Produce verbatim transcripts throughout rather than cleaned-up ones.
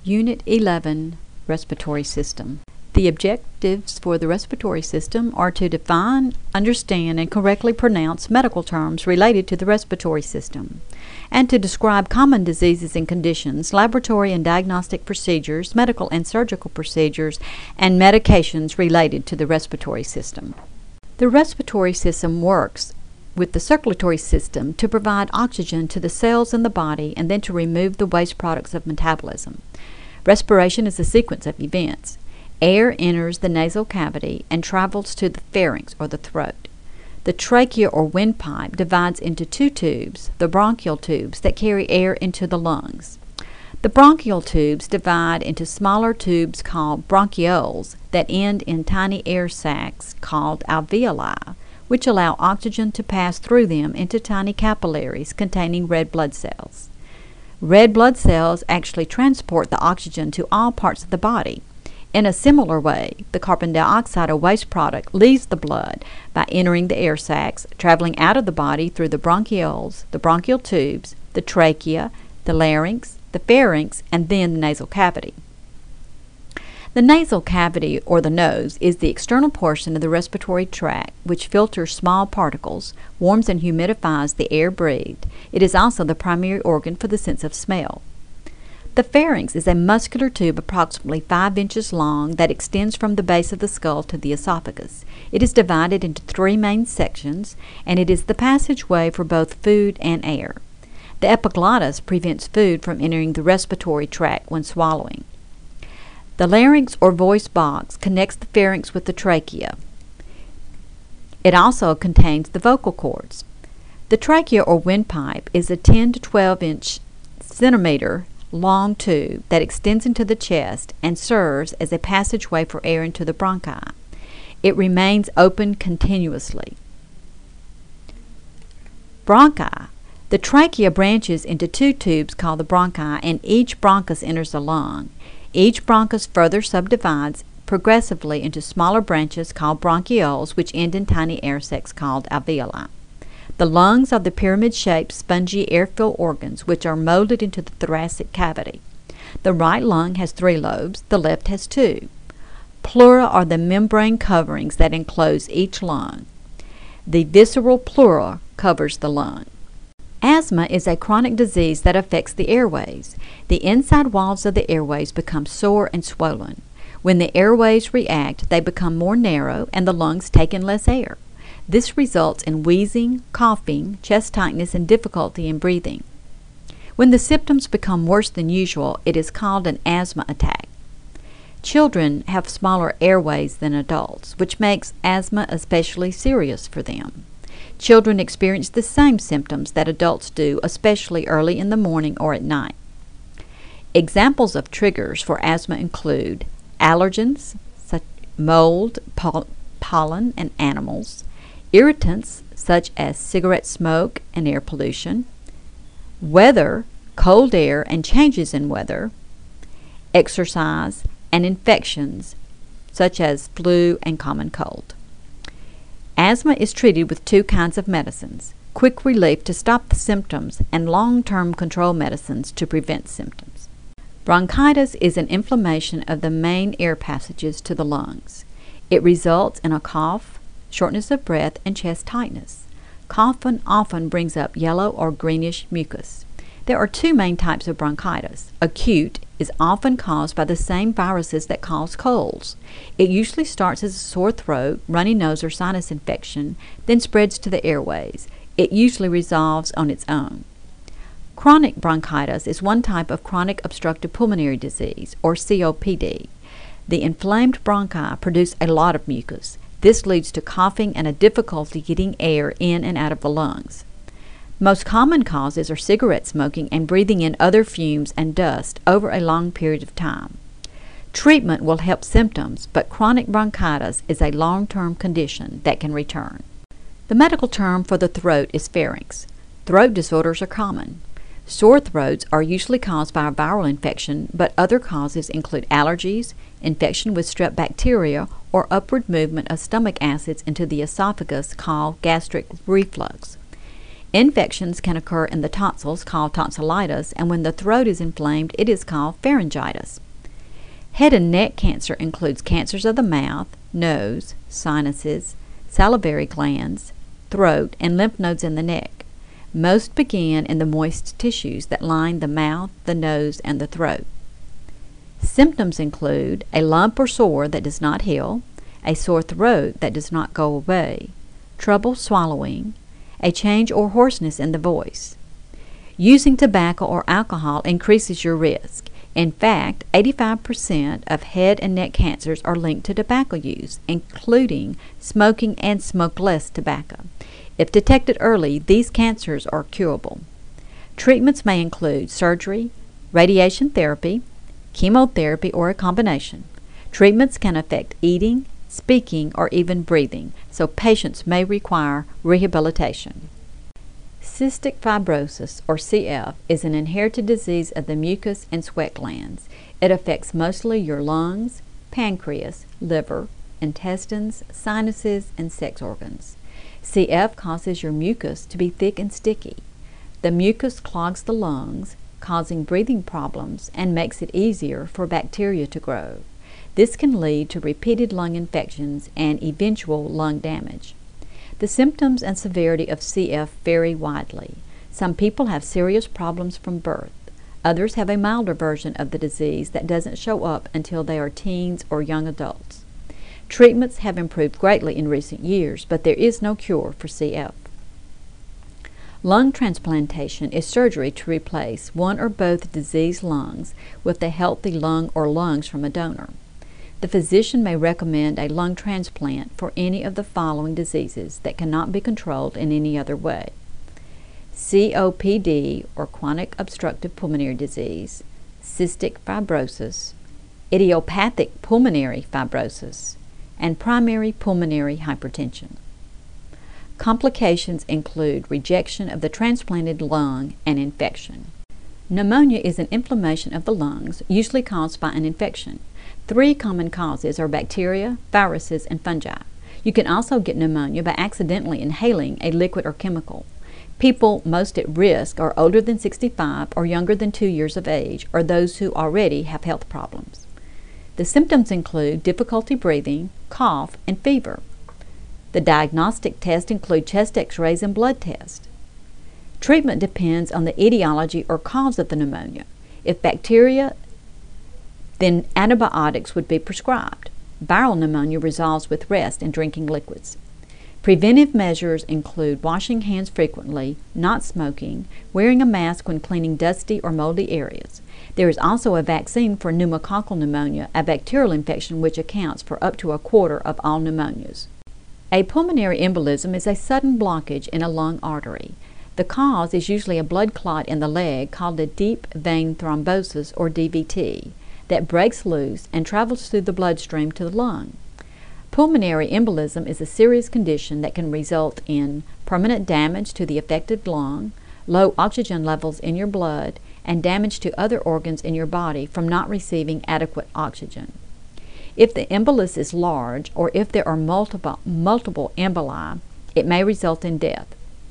Unit eleven, Respiratory System. The objectives for the respiratory system are to define, understand, and correctly pronounce medical terms related to the respiratory system, and to describe common diseases and conditions, laboratory and diagnostic procedures, medical and surgical procedures, and medications related to the respiratory system. The respiratory system works with the circulatory system to provide oxygen to the cells in the body and then to remove the waste products of metabolism. Respiration is a sequence of events. Air enters the nasal cavity and travels to the pharynx or the throat. The trachea or windpipe divides into two tubes, the bronchial tubes, that carry air into the lungs. The bronchial tubes divide into smaller tubes called bronchioles that end in tiny air sacs called alveoli, which allow oxygen to pass through them into tiny capillaries containing red blood cells. Red blood cells actually transport the oxygen to all parts of the body. In a similar way, the carbon dioxide, a waste product, leaves the blood by entering the air sacs, traveling out of the body through the bronchioles, the bronchial tubes, the trachea, the larynx, the pharynx, and then the nasal cavity. The nasal cavity, or the nose, is the external portion of the respiratory tract which filters small particles, warms and humidifies the air breathed. It is also the primary organ for the sense of smell. The pharynx is a muscular tube approximately five inches long that extends from the base of the skull to the esophagus. It is divided into three main sections, and it is the passageway for both food and air. The epiglottis prevents food from entering the respiratory tract when swallowing. The larynx or voice box connects the pharynx with the trachea. It also contains the vocal cords. The trachea or windpipe is a ten to twelve inch centimeter long tube that extends into the chest and serves as a passageway for air into the bronchi. It remains open continuously. Bronchi. The trachea branches into two tubes called the bronchi, and each bronchus enters the lung. Each bronchus further subdivides progressively into smaller branches called bronchioles, which end in tiny air sacs called alveoli. The lungs are the pyramid-shaped spongy air-filled organs which are molded into the thoracic cavity. The right lung has three lobes, the left has two. Pleura are the membrane coverings that enclose each lung. The visceral pleura covers the lung. Asthma is a chronic disease that affects the airways. The inside walls of the airways become sore and swollen. When the airways react, they become more narrow and the lungs take in less air. This results in wheezing, coughing, chest tightness, and difficulty in breathing. When the symptoms become worse than usual, it is called an asthma attack. Children have smaller airways than adults, which makes asthma especially serious for them. Children experience the same symptoms that adults do, especially early in the morning or at night. Examples of triggers for asthma include allergens, such mold, pol- pollen, and animals, irritants such as cigarette smoke and air pollution, weather, cold air and changes in weather, exercise, and infections such as flu and common cold. Asthma is treated with two kinds of medicines: quick relief to stop the symptoms and long-term control medicines to prevent symptoms. Bronchitis is an inflammation of the main air passages to the lungs. It results in a cough, shortness of breath, and chest tightness. Coughing often brings up yellow or greenish mucus. There are two main types of bronchitis. Acute is often caused by the same viruses that cause colds. It usually starts as a sore throat, runny nose, or sinus infection, then spreads to the airways. It usually resolves on its own. Chronic bronchitis is one type of chronic obstructive pulmonary disease, or C O P D. The inflamed bronchi produce a lot of mucus. This leads to coughing and a difficulty getting air in and out of the lungs. Most common causes are cigarette smoking and breathing in other fumes and dust over a long period of time. Treatment will help symptoms, but chronic bronchitis is a long-term condition that can return. The medical term for the throat is pharynx. Throat disorders are common. Sore throats are usually caused by a viral infection, but other causes include allergies, infection with strep bacteria, or upward movement of stomach acids into the esophagus called gastric reflux. Infections can occur in the tonsils, called tonsillitis, and when the throat is inflamed, it is called pharyngitis. Head and neck cancer includes cancers of the mouth, nose, sinuses, salivary glands, throat, and lymph nodes in the neck. Most begin in the moist tissues that line the mouth, the nose, and the throat. Symptoms include a lump or sore that does not heal, a sore throat that does not go away, trouble swallowing, a change or hoarseness in the voice. Using tobacco or alcohol increases your risk. In fact, eighty-five percent of head and neck cancers are linked to tobacco use, including smoking and smokeless tobacco. If detected early, these cancers are curable. Treatments may include surgery, radiation therapy, chemotherapy, or a combination. Treatments can affect eating, speaking, or even breathing, so patients may require rehabilitation. Cystic fibrosis, or C F, is an inherited disease of the mucus and sweat glands. It affects mostly your lungs, pancreas, liver, intestines, sinuses, and sex organs. C F causes your mucus to be thick and sticky. The mucus clogs the lungs, causing breathing problems, and makes it easier for bacteria to grow. This can lead to repeated lung infections and eventual lung damage. The symptoms and severity of C F vary widely. Some people have serious problems from birth. Others have a milder version of the disease that doesn't show up until they are teens or young adults. Treatments have improved greatly in recent years, but there is no cure for C F. Lung transplantation is surgery to replace one or both diseased lungs with a healthy lung or lungs from a donor. The physician may recommend a lung transplant for any of the following diseases that cannot be controlled in any other way: C O P D, or chronic obstructive pulmonary disease, cystic fibrosis, idiopathic pulmonary fibrosis, and primary pulmonary hypertension. Complications include rejection of the transplanted lung and infection. Pneumonia is an inflammation of the lungs, usually caused by an infection. Three common causes are bacteria, viruses, and fungi. You can also get pneumonia by accidentally inhaling a liquid or chemical. People most at risk are older than sixty-five or younger than two years of age, or those who already have health problems. The symptoms include difficulty breathing, cough, and fever. The diagnostic tests include chest x-rays and blood tests. Treatment depends on the etiology or cause of the pneumonia. If bacteria, then antibiotics would be prescribed. Viral pneumonia resolves with rest and drinking liquids. Preventive measures include washing hands frequently, not smoking, wearing a mask when cleaning dusty or moldy areas. There is also a vaccine for pneumococcal pneumonia, a bacterial infection which accounts for up to a quarter of all pneumonias. A pulmonary embolism is a sudden blockage in a lung artery. The cause is usually a blood clot in the leg called a deep vein thrombosis, or D V T, that breaks loose and travels through the bloodstream to the lung. Pulmonary embolism is a serious condition that can result in permanent damage to the affected lung, low oxygen levels in your blood, and damage to other organs in your body from not receiving adequate oxygen. If the embolus is large, or if there are multiple, multiple emboli, it may result in death.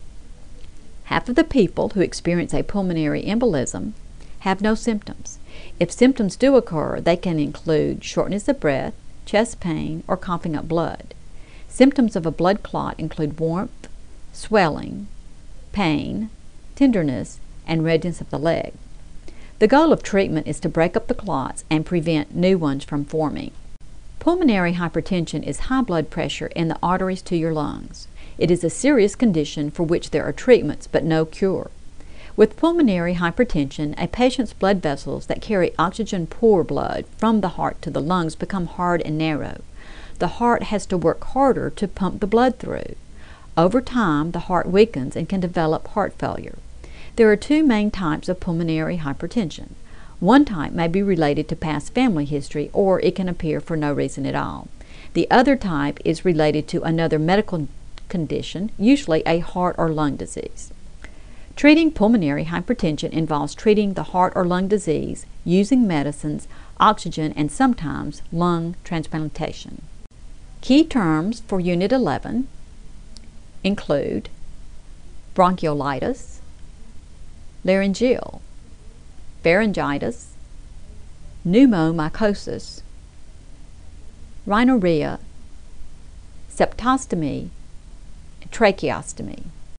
Half of the people who experience a pulmonary embolism have no symptoms. If symptoms do occur, they can include shortness of breath, chest pain, or coughing up blood. Symptoms of a blood clot include warmth, swelling, pain, tenderness, and redness of the leg. The goal of treatment is to break up the clots and prevent new ones from forming. Pulmonary hypertension is high blood pressure in the arteries to your lungs. It is a serious condition for which there are treatments but no cure. With pulmonary hypertension, a patient's blood vessels that carry oxygen-poor blood from the heart to the lungs become hard and narrow. The heart has to work harder to pump the blood through. Over time, the heart weakens and can develop heart failure. There are two main types of pulmonary hypertension. One type may be related to past family history, or it can appear for no reason at all. The other type is related to another medical condition, usually a heart or lung disease. Treating pulmonary hypertension involves treating the heart or lung disease, using medicines, oxygen, and sometimes lung transplantation. Key terms for Unit eleven include bronchiolitis, laryngeal, pharyngitis, pneumomycosis, rhinorrhea, septostomy, and tracheostomy.